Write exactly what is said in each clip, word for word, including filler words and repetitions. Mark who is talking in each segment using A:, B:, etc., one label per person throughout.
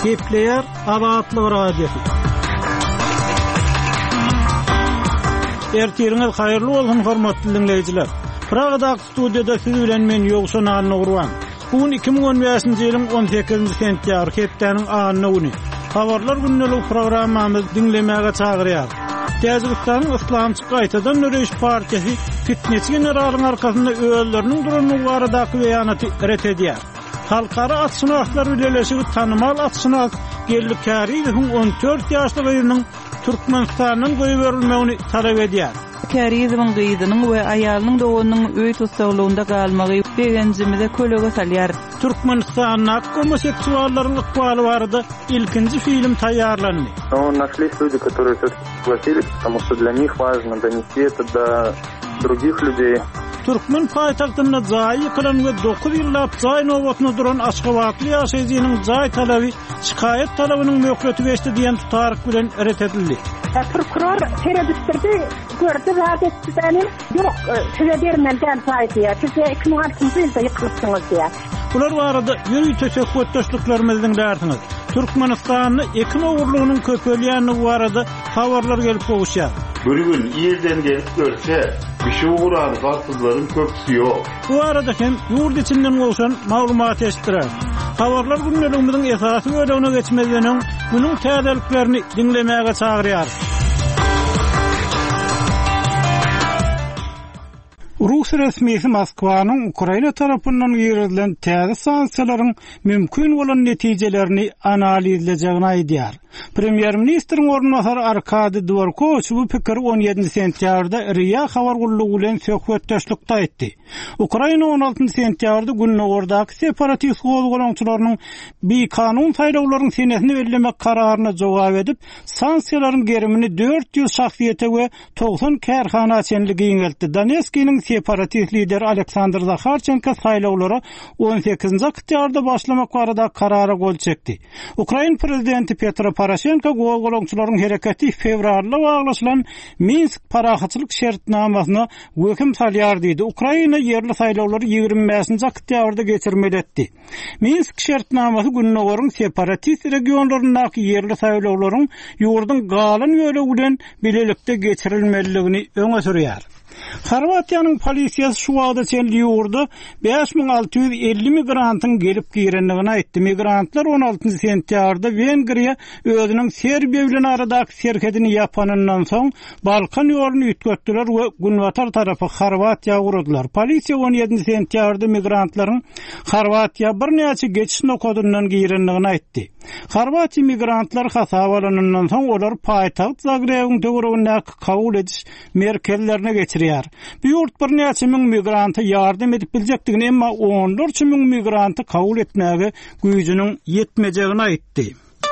A: Gepleyer Azatlyk radiosu. Ertiriniz hayırlı olsun hormatly dinleyijiler. Pragada studiyada siz bilen men Ýogşan Agurwan. Bugün iki bin on beşinji ýylyň on sekizinji sentýabr hepdeniň anyny güni. Habarlar günlük programmamyzy dinlemäge çagyrýar. Täzgistanyň Islamçy gaýtadan Nöreş partiýasy fitnesi generalyň arkasynda öýleriniň durumuny baradaky beýanaty ret edýär. Halkara atşynaklar üleleşigi tanymal atşynak Gelli Kariýewiň on dört ýaşly gyzynyň Türkmenistanyň goýup berilmegini talap edýär.
B: Kariýewiň gyzynyň we aýalynyň dowanyň öý tutsaglygynda galmagy begenjimide kölege salýar.
A: Türkmenistanyň homoseksuallaryň ykbaly barada ilkinji film taýýarlandy.
C: Но нашлись люди, которые согласились, потому что для них важно донести это до других людей.
A: Türkmen paýtagtyna jaý kılan we dokuz ýyllap jaý nobatna duran Aşgabatly ýaşaýjynyň jaý talaby şikaýet talabynyň möhüreti geçdi diýen tutaryk bilen ret edildi.
D: Prokuror teröristleri gördü rahat etdiler. Yok, size bermeden faýda. Size iki bin altıncı ýylda ýykylypsyňız diýär.
A: Bular barada ýöri teşekkürleşliklerimiziň därtiniz. Türkmenistanyň ekin ogurlugynyň köpelýänligi barada habarlar gelip gowuşýar.
E: Bir gün ýerden gelip görse, bir şey uğran garsızların köpüsü yok.
A: Bu arada hem yurt içinden olsan maglumat eşitdirer. Habarlar günlüğümüzün esasy bölümine geçmeden bunun täzeliklerini dinlemäge çagyrýar. Rus resmiyeti Moskwanyň Ukraina tarapyndan ýerililen täze sanksiýalaryň mümkin bolan netijelerini analizlejegini aýdýar. Premier Ministriň ornunasary Arkady Dvorkow bu pikir on ýedinji sentýabrda Riýa habar gullugy bilen söhbetdeşlikde etdi. Ukraina on altynji sentýabrda Günnowurdaky separatist gozgolaňçylarynyň bir kanun saýlawlaryň senesini bellemek kararyna jogap edip, sanksiýalaryň gerimini dört ýüz şahsiýete we doksan kärhana açanlygy ýeňeltdi. Donetskiň separatist lider Aleksandr Zakharchenko saýlawlara on sekizinji oktýabrda başlamak barada karara gol çekdi. Ukraina prezidenti Petro Poroshenko gozgolaňçylaryň hereketi fevralda baglaşylan Minsk parahatçylyk şertnamasyna höküm salýar diýdi. Ukraina ýerli saýlawlary ýygrimi beşinji oktýabrda geçirmeli etdi. Minsk şertnamasy Günnowuryň separatist regionlaryndaky ýerli saýlawlaryň ýurdun galan ýöle bilen bilelikde geçirilmeligini öňe sürýär. Horwatiýanyň polisiýasy şu wagtda çelli ýurda beş bin alty ýüz elli migrantyň gelip girenligini aýtdy. Migrantlar on altynji sentýabrda Wengriýa özüniň Serbiýa bilen aradaky serkedini ýapanyndan soň Balkan ýoluny ütgetdiler we Günwatar tarapy Horwatiýa gurdular. Polisiýa on ýedinji sentýabrda migrantlaryň Horwatiýa bir näçe geçiş nokadyndan girenligini aýtdy. Horwatiýa migrantlar hasabalanyndan soň olar paýtaht Zagrebň töwereginde kabul ediş merkezlerine geçirýär. Bu ýurt bir näçe miň migranty ýardym edip biljekdigini, emma onlarça miň migranty kabul etmäge güýjüniň ýetmejegini aýtdy.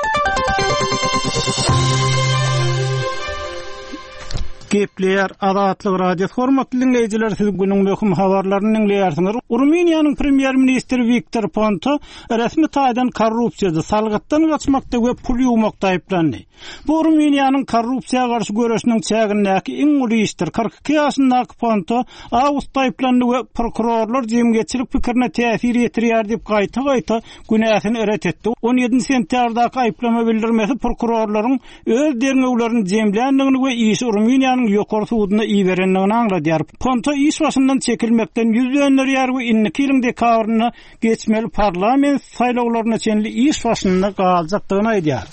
A: Gepleyer Azatlyk radiosu hormatly dinleyijiler, siz günüň möhüm habarlaryny dinleýärsiňiz. Ruminiýanyň premier ministri Viktor Ponta resmi taýdan korrupsiýada, salgatdan gaçmakda we pul ýuwmakda aýplandy. Bu Ruminiýanyň korrupsiýaga garşy görüşiniň çägindäki iň uly işdir. kırk iki ýaşyndaky Ponta awgustda aýplandy we prokurorlar jemgyýetçilik pikirine täsir ýetirýär diýip gaýta-gaýta günäsini eret etdi. on ýedinji sentýabrdaky aýplama bildirmesi prokurorlaryň öz derňewlerini jemländigini we iş Ruminiýanyň ýokary suwdyna iýerenligini aňladýar. Ponta iş başyndan çekilmekden ýüzlenýär we inniki ýylyň dekabryna geçmeli parlament saýlawlaryna çenli iş başynda galjakdygyny aýdýar.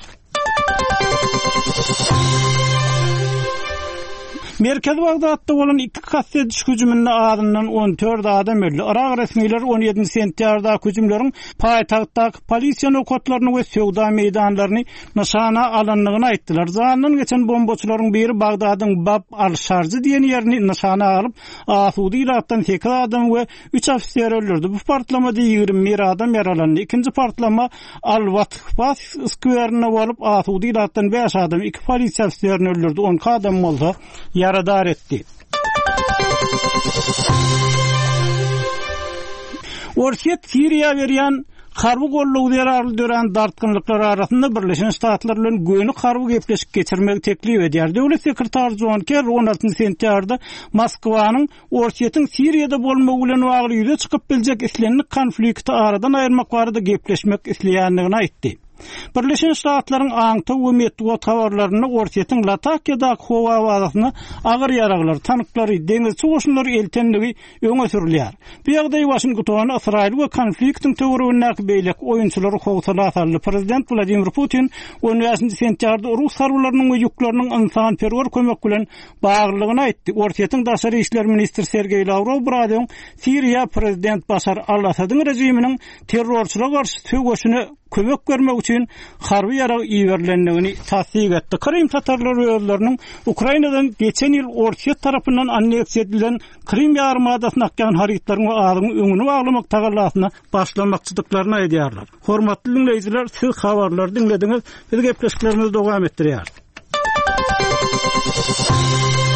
A: Merkez Bagdatda bolan iki kaset hüjümünde adından on dört adam öldü. Irak resmiler on ýedinji sentýabrda hüjümleriň paýtagtdaky polisiýa nokatlaryny we söwda meýdanlaryny nişana alanlygyny aýtdylar. Zandan geçen bombaçylaryň biri Bagdadyň Bab al-Şarjy diýen ýerini nişana alyp, Asudy ýylatdan sekiz adam we üç ofisier öldürdi. Bu partlamada ýygrimi bir adam ýaralandy. Ikinji partlama Al-Watfas skwerine bolup, Asudy ýylatdan beş adam, iki polisiýa ofisierini öldürdi. on adam bolsa yaradar etti. Orşet Siriýa berýän harby gollugylar araldyran dartgynlyklar arasynda Birleşen Ştatlar bilen göni harby gepleşik geçirmek teklip edýär. Döwlet sekretary John Kerry on altyncı sentýabrda Moskwanyň Orşetiň Siriýada bolmagy bilen bagly ýüze çykyp biljek islenlik konflikti aradan aýyrmak barada gepleşmek isleýänligini aýtdy. Birleşen Ştatlaryň aňta we metgo tawarlaryny ortaýatyň Latakya'daky howa bazasyna agyr ýaraglar, tanklary, deňiz çuwuşlary eltenligi öňe sürilýär. Bu ýagdaý Washington, Israil we konfliktiň töweregindäki beýlek oýunçylary howsala atarly prezident Vladimir Putin on beşinji sentýarda Rus harbylarynyň we ýüklarynyň insanperwer kömek bilen baglygyny aýtdy. Ortaýatyň daşary işler ministri Sergey Lavrov buradan Siriýa prezident Başar al-Asadyň rejiminiň terrorçylara garşy töweşine kömek görmek üçin harby ýarag iýerlendigini tasdik etdi. Krim tatarlary özleriniň Ukrainadan geçen ýyl ortaýat tarapyndan anneksiýa edilen Krim ýarymadasyna akýan hareketlaryň we adyň öňüni baglamak tagallasyna başlamakçylyklaryny aýdýarlar. Hormatly dinleýijiler, siz habarlary dinlediňiz. Biz gepleşiklerimizi dowam etdirýär.